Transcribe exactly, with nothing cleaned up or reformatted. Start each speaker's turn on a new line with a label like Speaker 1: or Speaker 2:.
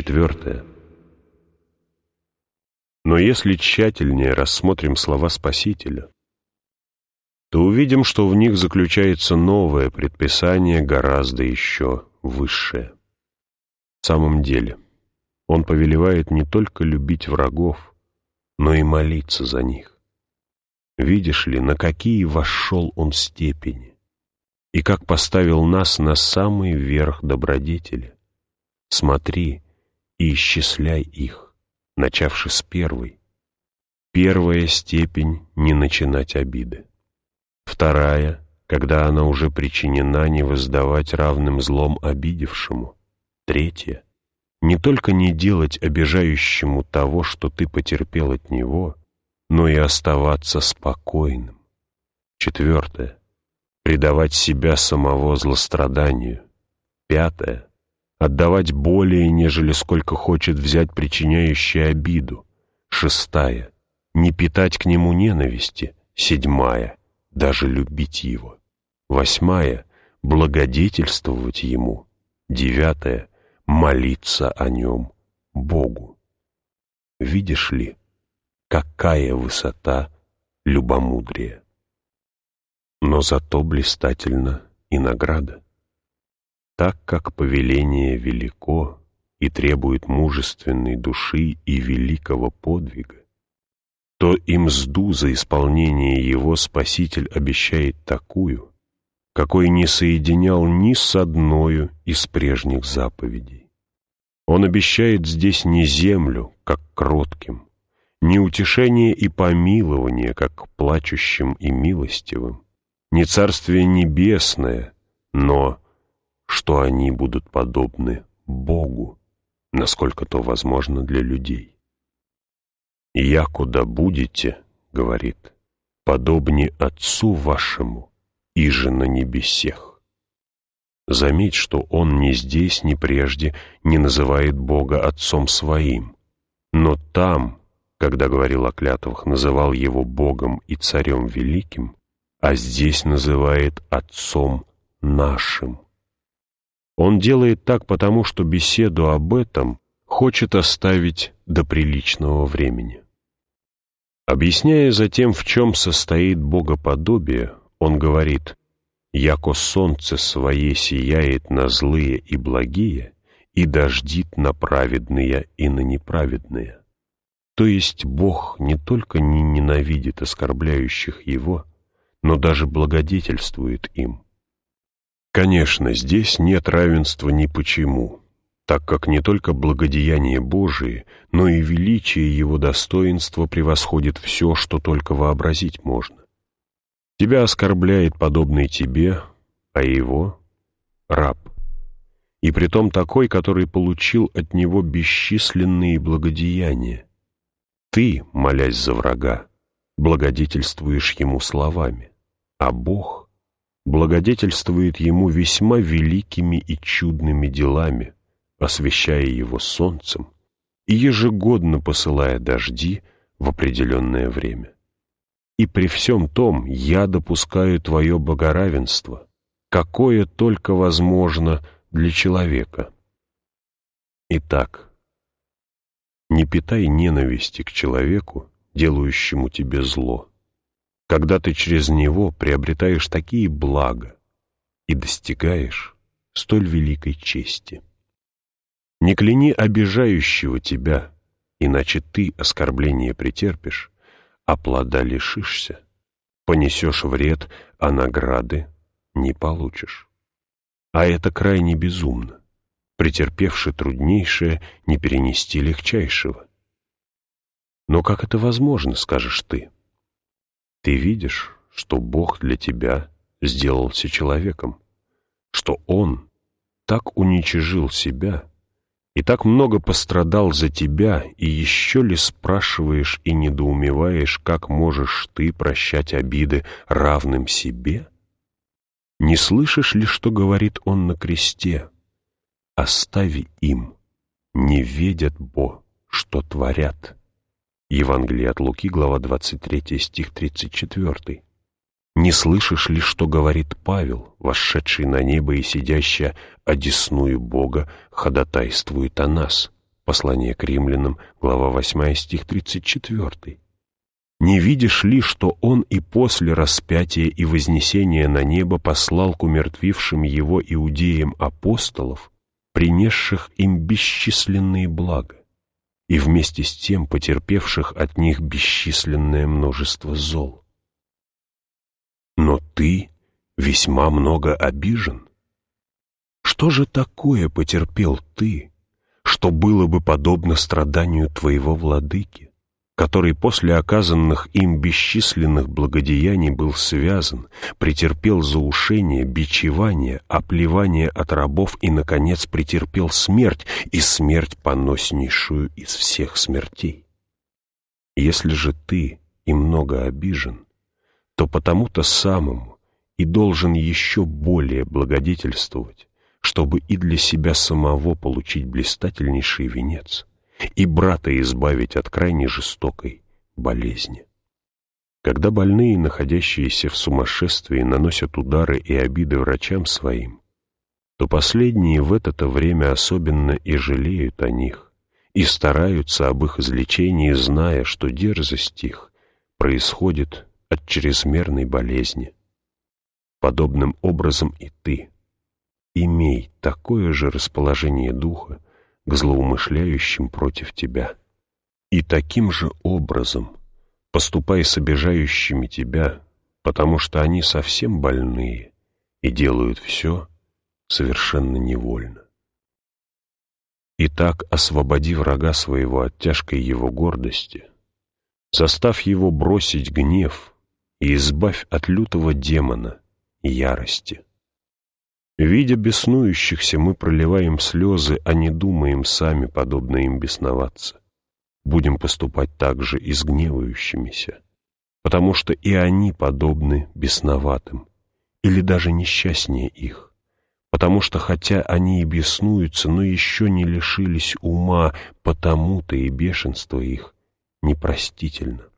Speaker 1: Четвертое. Но если тщательнее рассмотрим слова Спасителя, то увидим, что в них заключается новое предписание, гораздо еще высшее. В самом деле, Он повелевает не только любить врагов, но и молиться за них. Видишь ли, на какие вошел Он степени, и как поставил нас на самый верх добродетели. Смотри и исчисляй их, начавши с первой. Первая степень — не начинать обиды. Вторая, когда она уже причинена, не воздавать равным злом обидевшему. Третья, не только не делать обижающему того, что ты потерпел от него, но и оставаться спокойным. Четвертое, предавать себя самого злостраданию. Пятое, отдавать более, нежели сколько хочет взять причиняющий обиду. Шестая, не питать к нему ненависти. Седьмая, даже любить его. Восьмая, благодетельствовать ему. Девятая, молиться о нем Богу. Видишь ли, какая высота любомудрия? Но зато блистательна и награда. Так как повеление велико и требует мужественной души и великого подвига, то и мзду за исполнение его Спаситель обещает такую, какой не соединял ни с одною из прежних заповедей. Он обещает здесь не землю, как кротким, не утешение и помилование, как к плачущим и милостивым, не царствие небесное, но что они будут подобны Богу, насколько то возможно для людей. «Якуда будете, — говорит, — подобни Отцу вашему, иже на небесех». Заметь, что он ни здесь, ни прежде не называет Бога Отцом Своим, но там, когда говорил о клятвах, называл Его Богом и Царем Великим, а здесь называет Отцом нашим. Он делает так потому, что беседу об этом хочет оставить до приличного времени. Объясняя затем, в чем состоит богоподобие, он говорит: «Яко солнце свое сияет на злые и благие, и дождит на праведные и на неправедные». То есть Бог не только не ненавидит оскорбляющих Его, но даже благодетельствует им. Конечно, здесь нет равенства ни почему, так как не только благодеяния Божии, но и величие Его достоинства превосходит все, что только вообразить можно. Тебя оскорбляет подобный тебе, а Его — раб, и притом такой, который получил от Него бесчисленные благодеяния. Ты, молясь за врага, благодетельствуешь ему словами, а Бог благодетельствует ему весьма великими и чудными делами, освещая его солнцем и ежегодно посылая дожди в определенное время. И при всем том я допускаю твое богоравенство, какое только возможно для человека. Итак, не питай ненависти к человеку, делающему тебе зло, когда ты через него приобретаешь такие блага и достигаешь столь великой чести. Не кляни обижающего тебя, иначе ты оскорбление претерпишь, а плода лишишься, понесешь вред, а награды не получишь. А это крайне безумно. Претерпевши труднейшее, не перенести легчайшего. Но как это возможно, скажешь ты? Ты видишь, что Бог для тебя сделался человеком, что Он так уничижил себя и так много пострадал за тебя, и еще ли спрашиваешь и недоумеваешь, как можешь ты прощать обиды равным себе? Не слышишь ли, что говорит Он на кресте? «Остави им, не ведят бо, что творят». Евангелие от Луки, глава двадцать третья, стих тридцать четвёртый. Не слышишь ли, что говорит Павел, вошедший на небо и сидящий одесную Бога, ходатайствует о нас? Послание к римлянам, глава восьмая, стих тридцать четвёртый. Не видишь ли, что Он и после распятия и вознесения на небо послал к умертвившим Его иудеям апостолов, принесших им бесчисленные блага, и вместе с тем потерпевших от них бесчисленное множество зол? Но ты весьма много обижен. Что же такое потерпел ты, что было бы подобно страданию твоего владыки, который после оказанных им бесчисленных благодеяний был связан, претерпел заушение, бичевание, оплевание от рабов и, наконец, претерпел смерть, и смерть поноснейшую из всех смертей? Если же ты и много обижен, то потому-то самому и должен еще более благодетельствовать, чтобы и для себя самого получить блистательнейший венец, и брата избавить от крайне жестокой болезни. Когда больные, находящиеся в сумасшествии, наносят удары и обиды врачам своим, то последние в это-то время особенно и жалеют о них, и стараются об их излечении, зная, что дерзость их происходит от чрезмерной болезни. Подобным образом и ты имей такое же расположение духа к злоумышляющим против тебя, и таким же образом поступай с обижающими тебя, потому что они совсем больные и делают все совершенно невольно. Итак, освободи врага своего от тяжкой его гордости, заставь его бросить гнев и избавь от лютого демона ярости. Видя беснующихся, мы проливаем слезы, а не думаем сами, подобно им, бесноваться. Будем поступать так же и с гневающимися, потому что и они подобны бесноватым, или даже несчастнее их, потому что хотя они и беснуются, но еще не лишились ума, потому-то и бешенство их непростительно.